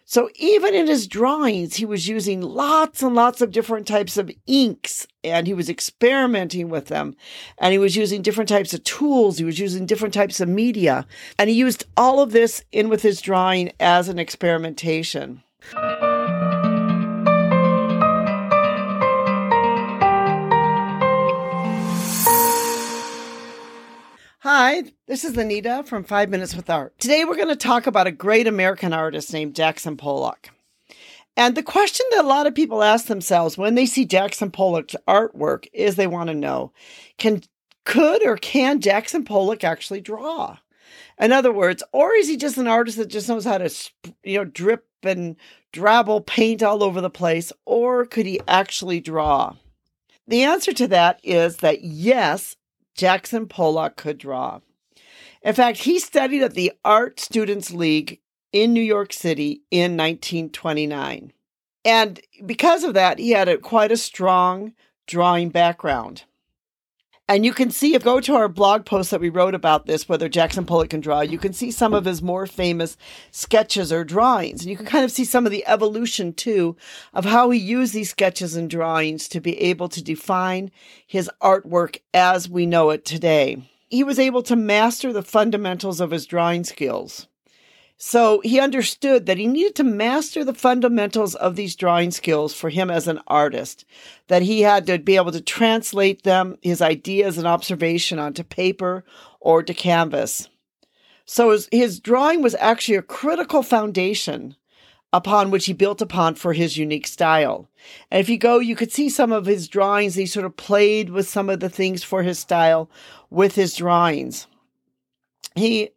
So even in his drawings, he was using lots and lots of different types of inks, and he was experimenting with them, and he was using different types of tools. He was using different types of media, and he used all of this in with his drawing as an experimentation. Hi, this is Anita from 5 Minutes with Art. Today we're going to talk about a great American artist named Jackson Pollock. And the question that a lot of people ask themselves when they see Jackson Pollock's artwork is they want to know, can Jackson Pollock actually draw? In other words, or is he just an artist that just knows how to, drip and drabble paint all over the place, or could he actually draw? The answer to that is that yes, Jackson Pollock could draw. In fact, he studied at the Art Students League in New York City in 1929. And because of that, he had quite a strong drawing background. And you can see, if you go to our blog post that we wrote about this, whether Jackson Pollock can draw, you can see some of his more famous sketches or drawings. And you can kind of see some of the evolution, too, of how he used these sketches and drawings to be able to define his artwork as we know it today. He was able to master the fundamentals of his drawing skills. So he understood that he needed to master the fundamentals of these drawing skills for him as an artist, that he had to be able to translate them, his ideas and observation, onto paper or to canvas. So his drawing was actually a critical foundation upon which he built upon for his unique style. And if you go, you could see some of his drawings. He sort of played with some of the things for his style with his drawings. He,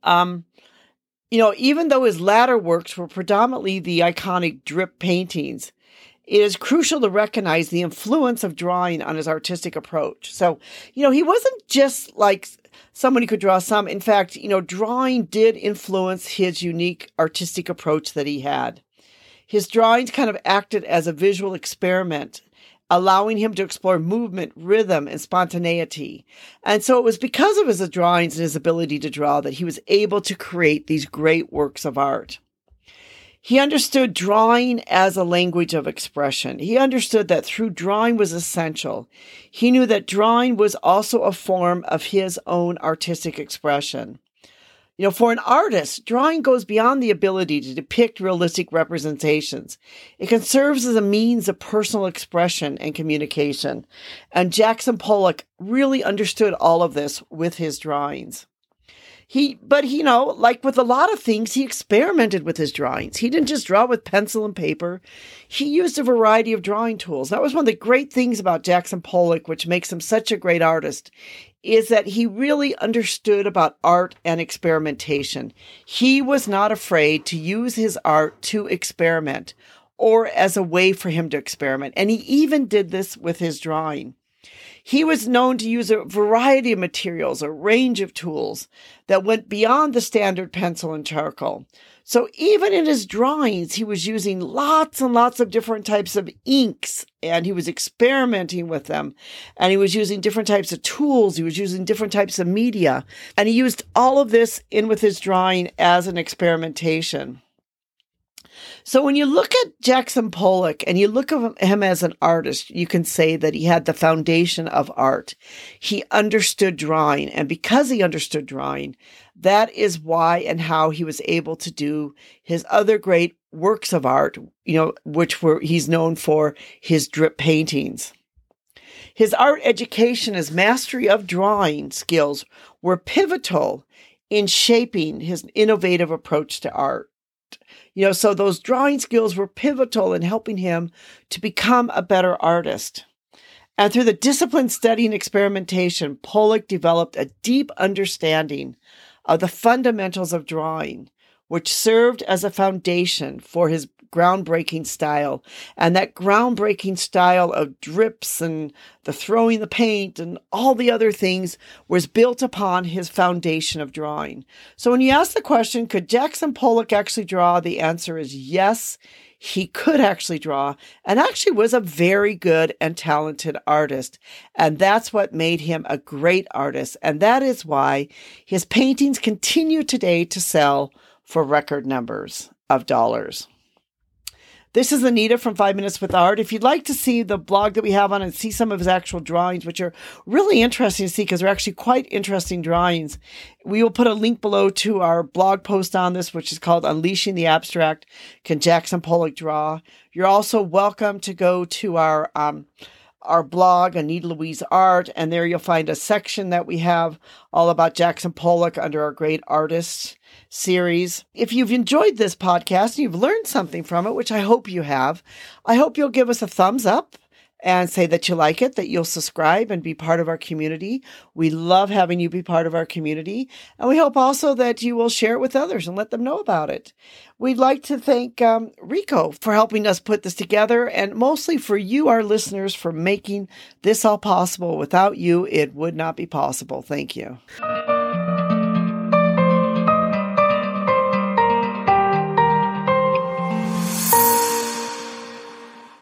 even though his latter works were predominantly the iconic drip paintings, it is crucial to recognize the influence of drawing on his artistic approach. So, he wasn't just like someone who could draw some. In fact, drawing did influence his unique artistic approach that he had. His drawings kind of acted as a visual experiment, allowing him to explore movement, rhythm, and spontaneity. And so it was because of his drawings and his ability to draw that he was able to create these great works of art. He understood drawing as a language of expression. He understood that through drawing was essential. He knew that drawing was also a form of his own artistic expression. For an artist, drawing goes beyond the ability to depict realistic representations. It can serve as a means of personal expression and communication. And Jackson Pollock really understood all of this with his drawings. But like with a lot of things, he experimented with his drawings. He didn't just draw with pencil and paper. He used a variety of drawing tools. That was one of the great things about Jackson Pollock, which makes him such a great artist, is that he really understood about art and experimentation. He was not afraid to use his art to experiment or as a way for him to experiment. And he even did this with his drawing. He was known to use a variety of materials, a range of tools that went beyond the standard pencil and charcoal. So even in his drawings, he was using lots and lots of different types of inks, and he was experimenting with them, and he was using different types of tools. He was using different types of media, and he used all of this in with his drawing as an experimentation. So when you look at Jackson Pollock and you look at him as an artist, you can say that he had the foundation of art. He understood drawing. And because he understood drawing, that is why and how he was able to do his other great works of art, he's known for his drip paintings. His art education, his mastery of drawing skills were pivotal in shaping his innovative approach to art. So those drawing skills were pivotal in helping him to become a better artist. And through the disciplined study and experimentation, Pollock developed a deep understanding of the fundamentals of drawing, which served as a foundation for his groundbreaking style. And that groundbreaking style of drips and the throwing the paint and all the other things was built upon his foundation of drawing. So when you ask the question, could Jackson Pollock actually draw? The answer is yes, he could actually draw, and actually was a very good and talented artist. And that's what made him a great artist. And that is why his paintings continue today to sell for record numbers of dollars. This is Anita from 5 Minutes with Art. If you'd like to see the blog that we have on and see some of his actual drawings, which are really interesting to see because they're actually quite interesting drawings, we will put a link below to our blog post on this, which is called Unleashing the Abstract, Can Jackson Pollock Draw? You're also welcome to go to our blog, Anita Louise Art, and there you'll find a section that we have all about Jackson Pollock under our Great Artists series. If you've enjoyed this podcast and you've learned something from it, which I hope you have, I hope you'll give us a thumbs up and say that you like it, that you'll subscribe and be part of our community. We love having you be part of our community. And we hope also that you will share it with others and let them know about it. We'd like to thank Rico for helping us put this together, and mostly for you, our listeners, for making this all possible. Without you, it would not be possible. Thank you.